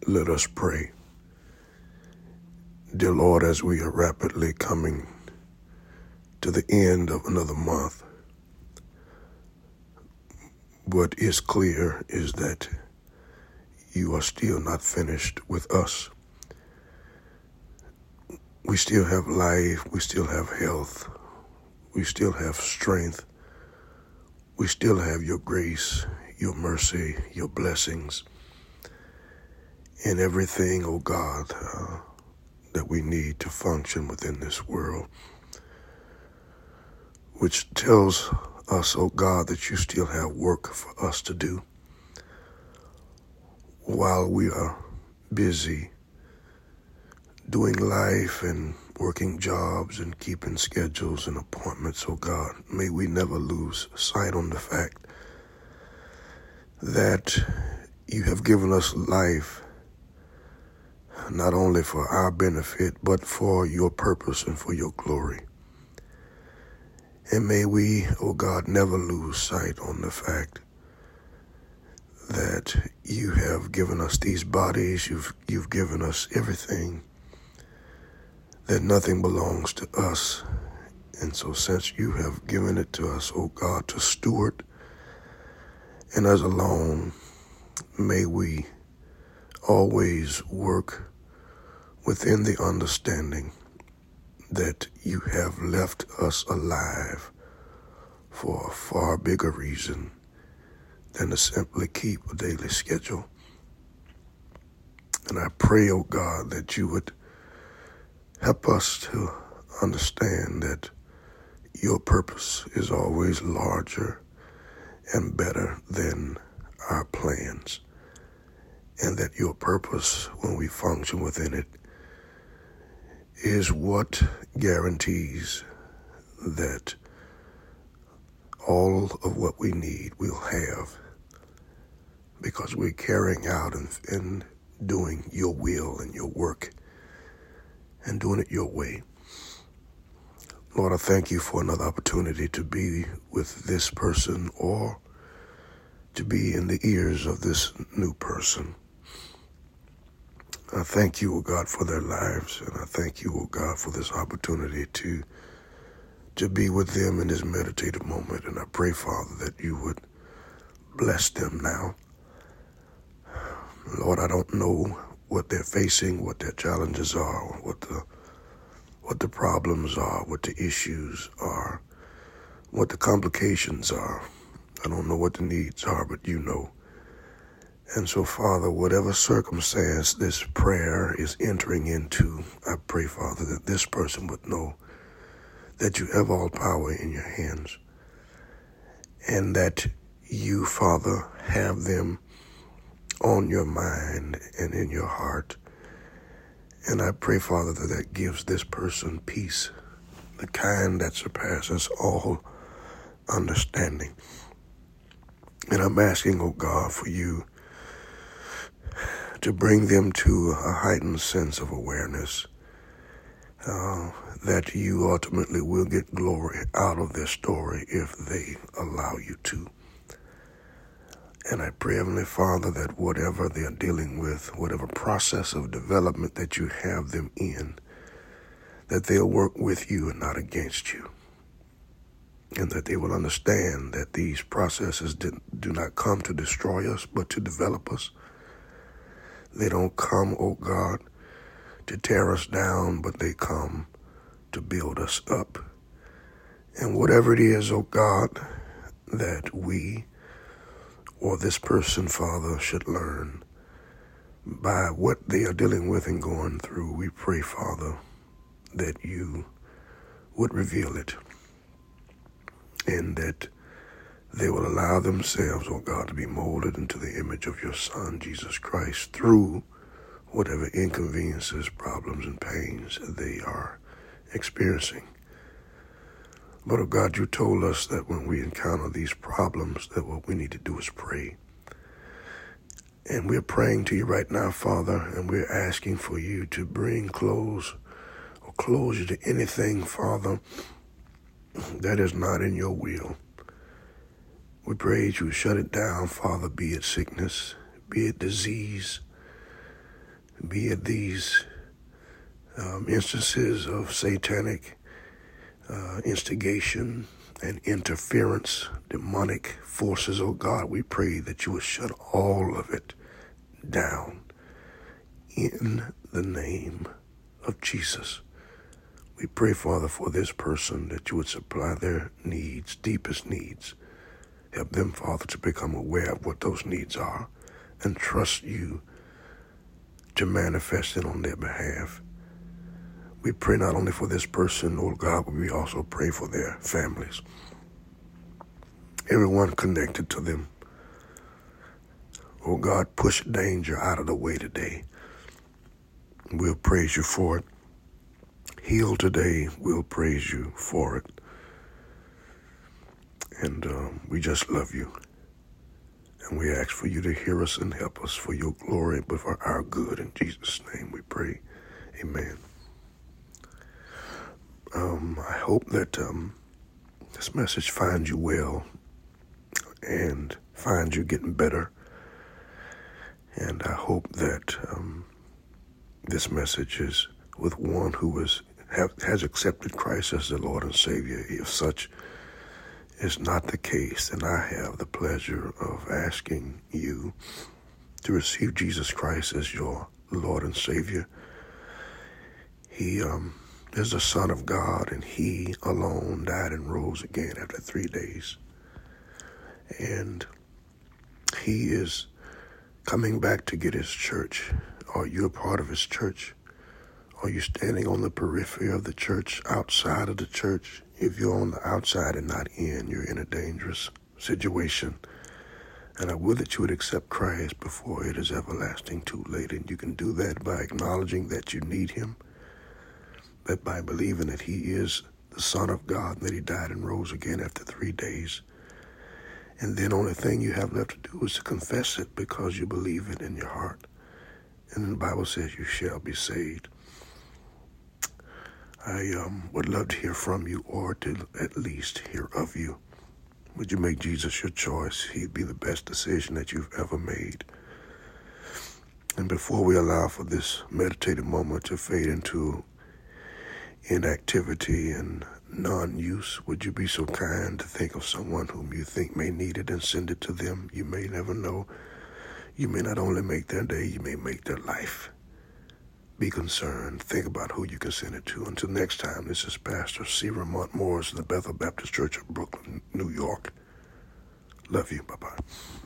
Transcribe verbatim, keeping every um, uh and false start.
Let us pray. Dear Lord, as we are rapidly coming to the end of another month, what is clear is that you are still not finished with us. We still have life, we still have health, we still have strength, we still have your grace, your mercy, your blessings, and everything, oh God, uh, that we need to function within this world, which tells us, oh God, that you still have work for us to do while we are busy doing life and working jobs and keeping schedules and appointments. Oh God, may we never lose sight on the fact that you have given us life not only for our benefit, but for your purpose and for your glory. And may we, oh God, never lose sight on the fact that you have given us these bodies, you've, you've given us everything, that nothing belongs to us. And so since you have given it to us, oh God, to steward, and as alone, may we always work within the understanding that you have left us alive for a far bigger reason than to simply keep a daily schedule. And I pray, oh God, that you would help us to understand that your purpose is always larger and better than our plans, and that your purpose, when we function within it, is what guarantees that all of what we need we'll have, because we're carrying out and, and doing your will and your work and doing it your way. Lord, I thank you for another opportunity to be with this person or to be in the ears of this new person. I thank you, O God, for their lives, and I thank you, O God, for this opportunity to to be with them in this meditative moment. And I pray, Father, that you would bless them now. Lord, I don't know what they're facing, what their challenges are, what the what the problems are, what the issues are, what the complications are. I don't know what the needs are, but you know. And so, Father, whatever circumstance this prayer is entering into, I pray, Father, that this person would know that you have all power in your hands, and that you, Father, have them on your mind and in your heart. And I pray, Father, that that gives this person peace, the kind that surpasses all understanding. And I'm asking, oh God, for you to bring them to a heightened sense of awareness, uh, that you ultimately will get glory out of their story if they allow you to. And I pray, Heavenly Father, that whatever they are dealing with, whatever process of development that you have them in, that they'll work with you and not against you. And that they will understand that these processes do not come to destroy us, but to develop us. They don't come, oh God, to tear us down, but they come to build us up. And whatever it is, oh God, that we or this person, Father, should learn by what they are dealing with and going through, we pray, Father, that you would reveal it, and that they will allow themselves, oh God, to be molded into the image of your Son, Jesus Christ, through whatever inconveniences, problems, and pains they are experiencing. But, oh God, you told us that when we encounter these problems, that what we need to do is pray. And we're praying to you right now, Father, and we're asking for you to bring close or closure to anything, Father, that is not in your will. We pray that you shut it down, Father, be it sickness, be it disease, be it these um, instances of satanic uh, instigation and interference, demonic forces, oh God, we pray that you would shut all of it down in the name of Jesus. We pray, Father, for this person, that you would supply their needs, deepest needs. Help them, Father, to become aware of what those needs are and trust you to manifest it on their behalf. We pray not only for this person, oh God, but we also pray for their families, everyone connected to them. Oh God, push danger out of the way today. We'll praise you for it. Heal today, we'll praise you for it. And um, we just love you. And we ask for you to hear us and help us for your glory, but for our good. In Jesus' name we pray. Amen. Um, I hope that um, this message finds you well and finds you getting better. And I hope that um, this message is with one who is, have, has accepted Christ as the Lord and Savior. If such is not the case, then I have the pleasure of asking you to receive Jesus Christ as your Lord and Savior. He um, is the Son of God, and he alone died and rose again after three days. And he is coming back to get his church. Are you a part of his church? Are you standing on the periphery of the church, outside of the church? If you're on the outside and not in, you're in a dangerous situation. And I would that you would accept Christ before it is everlasting too late. And you can do that by acknowledging that you need him, that by believing that he is the Son of God, that he died and rose again after three days. And then only thing you have left to do is to confess it because you believe it in your heart. And the Bible says you shall be saved. I um, would love to hear from you, or to at least hear of you. Would you make Jesus your choice? He'd be the best decision that you've ever made. And before we allow for this meditative moment to fade into inactivity and non-use, would you be so kind to think of someone whom you think may need it and send it to them? You may never know. You may not only make their day, you may make their life. Be concerned. Think about who you can send it to. Until next time, this is Pastor C. Ramont Morris of the Bethel Baptist Church of Brooklyn, New York. Love you. Bye-bye.